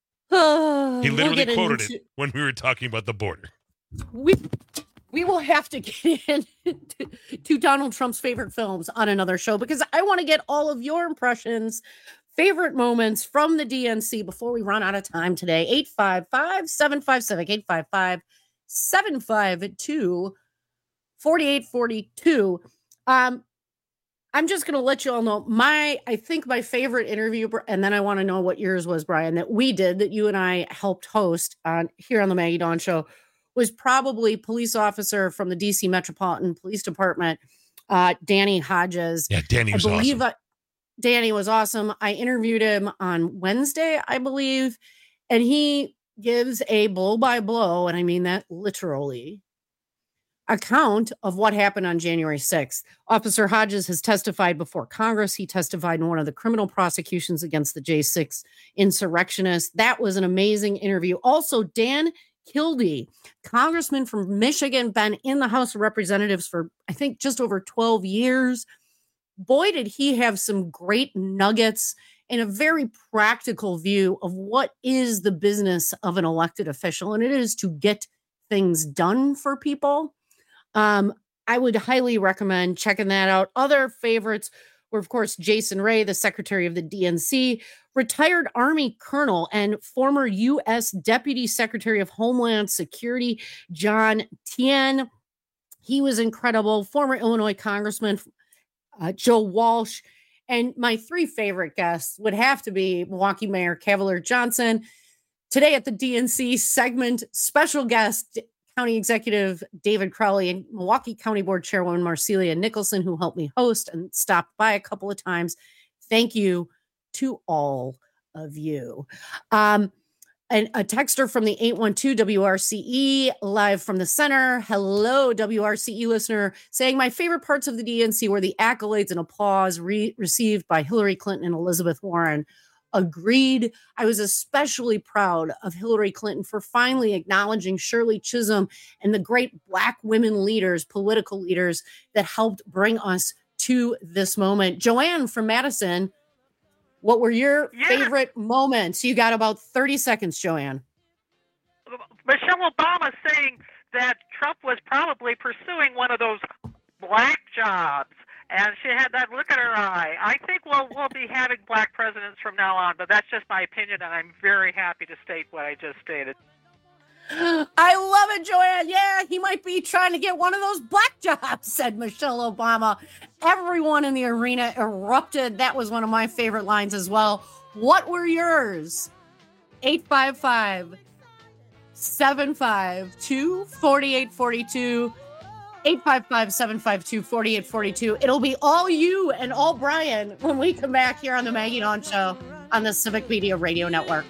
Oh, He we'll literally get quoted into- it when we were talking about the border. We we will have to get into to Donald Trump's favorite films on another show, because I want to get all of your impressions, favorite moments from the D N C before we run out of time today. eight five five, seven five seven, eight five five, seven five two, four eight four two. Um, I'm just going to let you all know my, I think my favorite interview, and then I want to know what yours was, Brian, that we did, that you and I helped host on here on the Maggie Dawn Show, was probably police officer from the D C Metropolitan Police Department, uh, Danny Hodges. Yeah, Danny was I believe awesome. I, Danny was awesome. I interviewed him on Wednesday, I believe, and he gives a blow by blow, and I mean that literally, account of what happened on January sixth. Officer Hodges has testified before Congress. He testified in one of the criminal prosecutions against the J six insurrectionists. That was an amazing interview. Also, Dan Kildee, congressman from Michigan, been in the House of Representatives for, I think, just over twelve years. Boy, did he have some great nuggets and a very practical view of what is the business of an elected official, and it is to get things done for people. Um, I would highly recommend checking that out. Other favorites were, of course, Jason Ray, the secretary of the D N C, retired Army colonel and former U S Deputy Secretary of Homeland Security, John Tien. He was incredible. Former Illinois Congressman, uh, Joe Walsh. And my three favorite guests would have to be Milwaukee Mayor Cavalier Johnson. Today at the D N C segment, special guest, County Executive David Crowley, and Milwaukee County Board Chairwoman Marcelia Nicholson, who helped me host and stopped by a couple of times. Thank you to all of you. Um, and a texter from the eight one two W R C E, live from the center. Hello, W R C E listener, saying my favorite parts of the D N C were the accolades and applause re- received by Hillary Clinton and Elizabeth Warren. Agreed. I was especially proud of Hillary Clinton for finally acknowledging Shirley Chisholm and the great Black women leaders, political leaders that helped bring us to this moment. Joanne from Madison, what were your Yeah. favorite moments? You got about thirty seconds, Joanne. Michelle Obama saying that Trump was probably pursuing one of those black jobs, and she had that look in her eye. I think we'll we'll be having black presidents from now on, but that's just my opinion, and I'm very happy to state what I just stated. I love it, Joanne. Yeah, he might be trying to get one of those black jobs, said Michelle Obama. Everyone in the arena erupted. That was one of my favorite lines as well. What were yours? eight five five, seven five two, four eight four two. eight five five, seven five two, four eight four two. It'll be all you and all Brian when we come back here on the Maggie Dawn Show on the Civic Media Radio Network.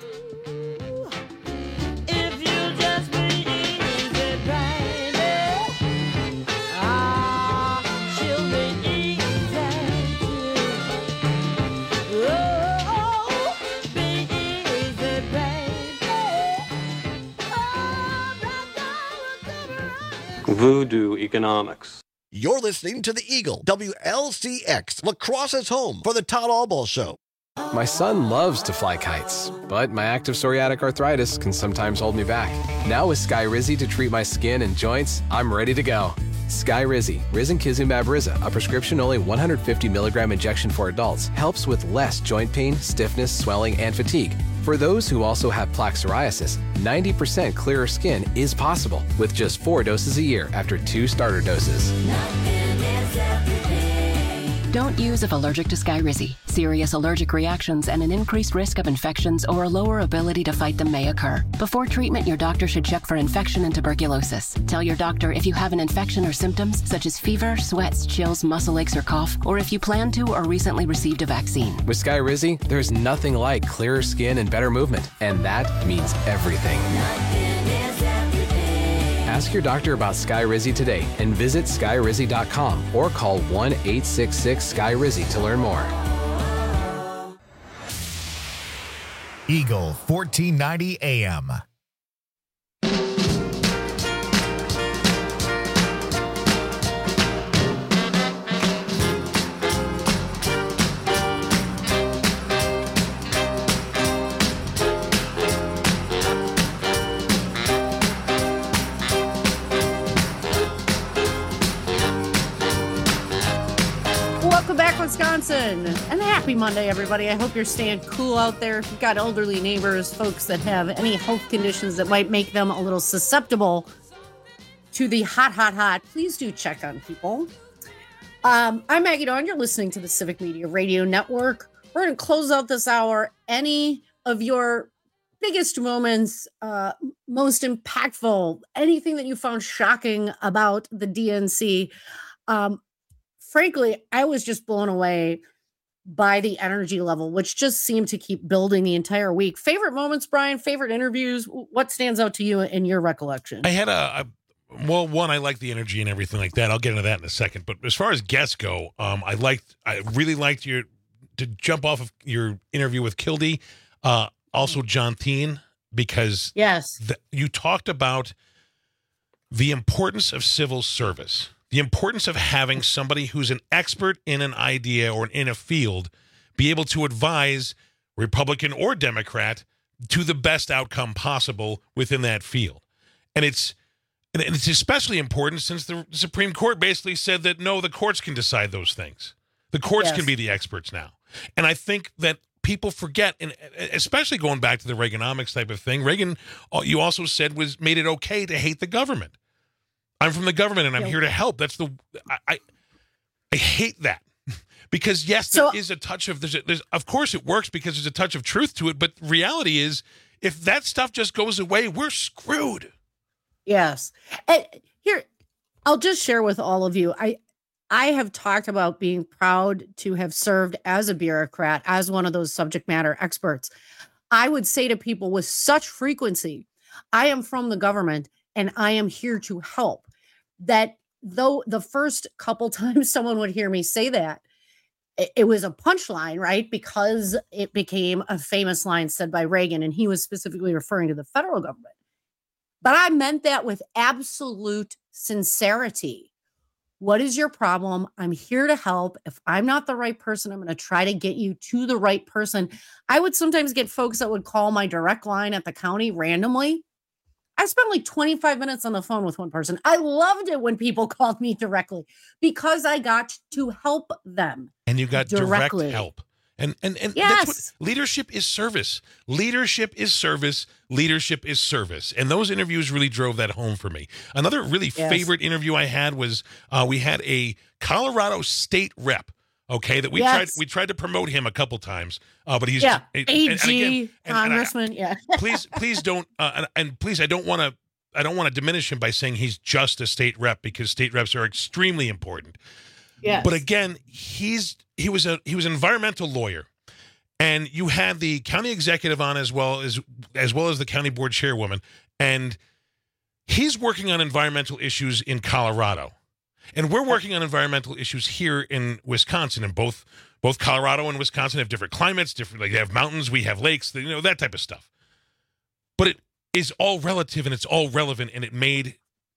Voodoo economics. You're listening to The Eagle, W L C X, La Crosse's home for the Todd Albaugh Show. My son loves to fly kites, but my active psoriatic arthritis can sometimes hold me back. Now with Skyrizi to treat my skin and joints, I'm ready to go. Skyrizi, risankizumab Riza, a prescription-only one hundred fifty milligram injection for adults, helps with less joint pain, stiffness, swelling, and fatigue. For those who also have plaque psoriasis, ninety percent clearer skin is possible with just four doses a year after two starter doses. Don't use if allergic to Skyrizi. Serious allergic reactions and an increased risk of infections or a lower ability to fight them may occur. Before treatment, your doctor should check for infection and tuberculosis. Tell your doctor if you have an infection or symptoms such as fever, sweats, chills, muscle aches, or cough, or if you plan to or recently received a vaccine. With Skyrizi, there's nothing like clearer skin and better movement, and that means everything. Ask your doctor about Skyrizi today and visit skyrizi dot com or call one eight six six Sky Rizzy to learn more. Eagle fourteen ninety A M. Welcome back, Wisconsin, and happy Monday, everybody. I hope you're staying cool out there. If you've got elderly neighbors, folks that have any health conditions that might make them a little susceptible to the hot, hot, hot, please do check on people. Um, I'm Maggie Dawn. You're listening to the Civic Media Radio Network. We're going to close out this hour. Any of your biggest moments, uh, most impactful, anything that you found shocking about the D N C, um, frankly, I was just blown away by the energy level, which just seemed to keep building the entire week. Favorite moments, Brian? Favorite interviews? What stands out to you in your recollection? I had a, a well, one, I like the energy and everything like that. I'll get into that in a second. But as far as guests go, um, I liked, I really liked your to jump off of your interview with Kildee, uh, also John Thien, because yes, the, you talked about the importance of civil service. The importance of having somebody who's an expert in an idea or in a field be able to advise Republican or Democrat to the best outcome possible within that field. And it's and it's especially important since the Supreme Court basically said that, no, the courts can decide those things. The courts Yes. can be the experts now. And I think that people forget, and especially going back to the Reaganomics type of thing, Reagan, you also said, was made it okay to hate the government. I'm from the government and I'm here to help. That's the I I, I hate that because yes, there So- is a touch of there's, a, there's of course it works because there's a touch of truth to it. But reality is, if that stuff just goes away, we're screwed. Yes. And here, I'll just share with all of you. I I have talked about being proud to have served as a bureaucrat, as one of those subject matter experts. I would say to people with such frequency, I am from the government and I am here to help. That though the first couple times someone would hear me say that, it, it was a punchline, right? Because it became a famous line said by Reagan, and he was specifically referring to the federal government. But I meant that with absolute sincerity. What is your problem? I'm here to help. If I'm not the right person, I'm going to try to get you to the right person. I would sometimes get folks that would call my direct line at the county randomly. I spent like twenty-five minutes on the phone with one person. I loved it when people called me directly because I got to help them. And you got directly. direct help. And and and Yes. that's what leadership is service. Leadership is service. Leadership is service. And those interviews really drove that home for me. Another really Yes. favorite interview I had was uh, we had a Colorado state rep. Okay, that we Yes. tried we tried to promote him a couple times, uh, but he's Yeah, and- A and G, again, and- and I- congressman, yeah. please please don't uh, and, and please I don't want to I don't want to diminish him by saying he's just a state rep because state reps are extremely important. Yes. But again, he's he was a he was an environmental lawyer. And you had the county executive on as well as as well as the county board chairwoman, and he's working on environmental issues in Colorado. And we're working on environmental issues here in Wisconsin, and both both Colorado and Wisconsin have different climates, different like they have mountains, we have lakes, you know, that type of stuff. But it is all relative and it's all relevant, and it made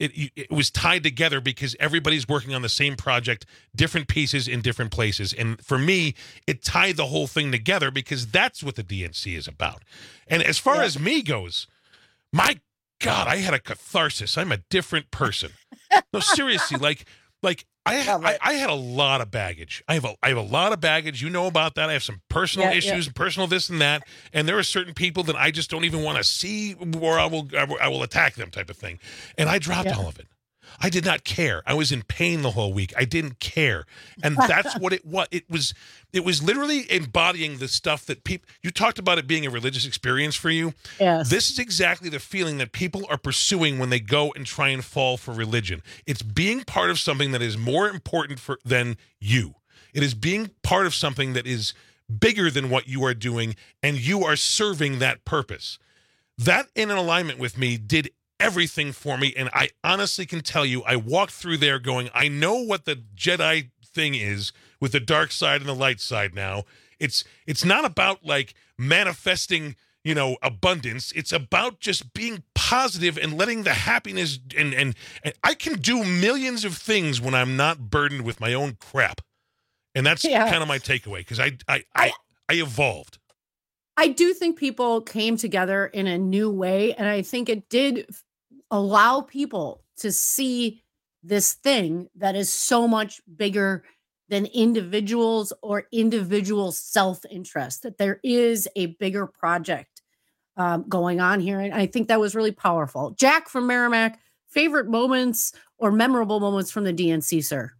it, it was tied together because everybody's working on the same project, different pieces in different places. And for me, it tied the whole thing together because that's what the D N C is about. And as far yeah. as me goes, my God, I had a catharsis. I'm a different person. No, seriously, like, like I, I, I had a lot of baggage. I have a, I have a lot of baggage. You know about that. I have some personal Yeah, issues, yeah. personal this and that. And there are certain people that I just don't even want to see, or I will, I will, I will attack them, type of thing. And I dropped Yeah. all of it. I did not care. I was in pain the whole week. I didn't care. And that's what it was. It was it was literally embodying the stuff that people, you talked about it being a religious experience for you. Yes. This is exactly the feeling that people are pursuing when they go and try and fall for religion. It's being part of something that is more important for than you. It is being part of something that is bigger than what you are doing, and you are serving that purpose. That, in an alignment with me, did everything for me, and I honestly can tell you, I walked through there going, I know what the Jedi thing is with the dark side and the light side now. It's it's not about like manifesting, you know, abundance. It's about just being positive and letting the happiness and and, and I can do millions of things when I'm not burdened with my own crap. And that's Yeah. kind of my takeaway, because I I, I I evolved. I do think people came together in a new way, and I think it did f- allow people to see this thing that is so much bigger than individuals or individual self-interest, that there is a bigger project um, going on here. And I think that was really powerful. Jack from Merrimack, favorite moments or memorable moments from the D N C, sir?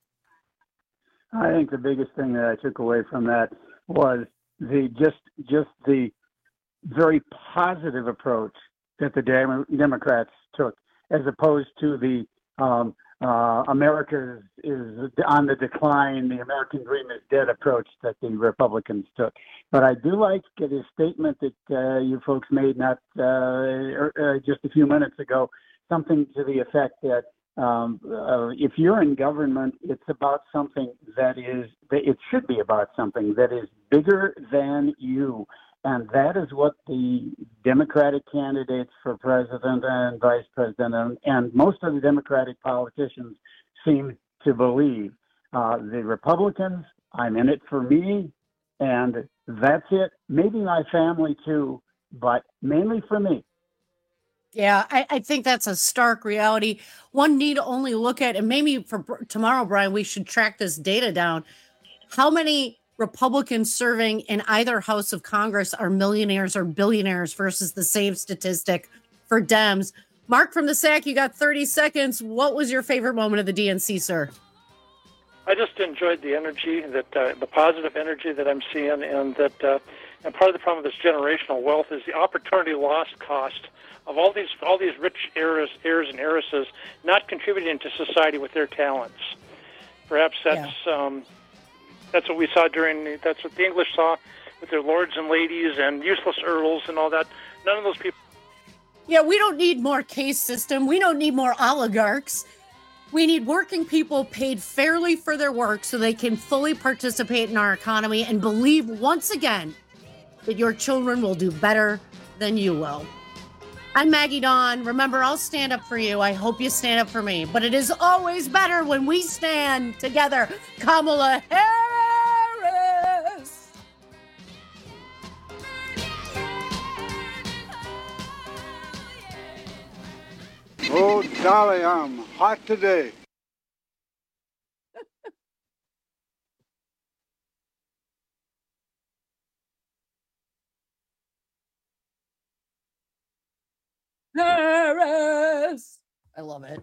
I think the biggest thing that I took away from that was the just just the very positive approach that the Dem- Democrats took, as opposed to the um, uh, America is on the decline, the American dream is dead approach that the Republicans took. But I do like the statement that uh, you folks made not uh, er, uh, just a few minutes ago, something to the effect that Um, uh, if you're in government, it's about something that is, it should be about something that is bigger than you. And that is what the Democratic candidates for president and vice president and, and most of the Democratic politicians seem to believe. Uh, the Republicans, I'm in it for me, and that's it. Maybe my family too, but mainly for me. Yeah, I, I think that's a stark reality. One need only look at, and maybe for br- tomorrow, Brian, we should track this data down. How many Republicans serving in either house of Congress are millionaires or billionaires versus the same statistic for Dems? Mark from the S A C, you got thirty seconds. What was your favorite moment of the D N C, sir? I just enjoyed the energy, that uh, the positive energy that I'm seeing, and that uh, and part of the problem with this generational wealth is the opportunity lost cost of all these all these rich heirs, heirs and heiresses not contributing to society with their talents. Perhaps that's yeah. um, that's what we saw during the, that's what the English saw with their lords and ladies and useless earls and all that. None of those people. Yeah, we don't need more caste system. We don't need more oligarchs. We need working people paid fairly for their work so they can fully participate in our economy and believe once again that your children will do better than you will. I'm Maggie Dawn. Remember, I'll stand up for you. I hope you stand up for me. But it is always better when we stand together. Kamala Harris. Oh, Dolly, I'm hot today. Harris. I love it.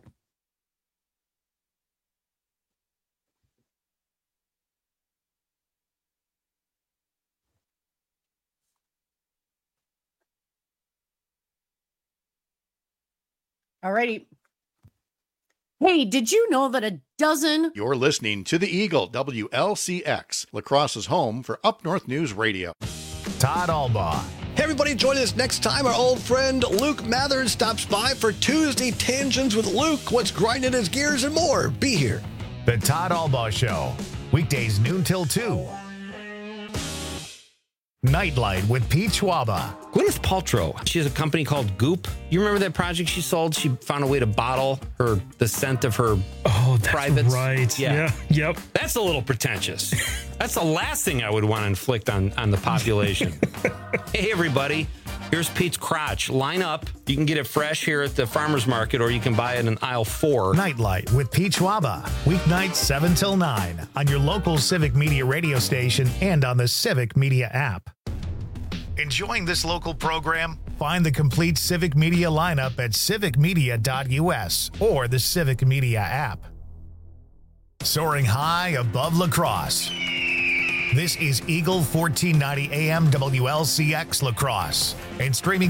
All righty. Hey, did you know that a dozen... You're listening to The Eagle, W L C X, La Crosse's home for Up North News Radio. Todd Albaugh. Hey, everybody, join us next time. Our old friend Luke Mathers stops by for Tuesday Tangents with Luke. What's grinding his gears and more. Be here. The Todd Albaugh Show. Weekdays noon till two. Nightlight with Pete Schwaba. Gwyneth Paltrow, she has a company called Goop. You remember that project she sold? She found a way to bottle her the scent of her oh, that's privates. Right. Yeah. yeah. Yep. That's a little pretentious. That's the last thing I would want to inflict on, on the population. Hey, everybody. Here's Pete's crotch. Line up. You can get it fresh here at the farmer's market, or you can buy it in aisle four. Nightlight with Pete Schwaba. Weeknights seven till nine on your local Civic Media radio station and on the Civic Media app. Enjoying this local program? Find the complete Civic Media lineup at civic media dot u s or the Civic Media app. Soaring high above La Crosse. This is Eagle fourteen ninety A M W L C X La Crosse and streaming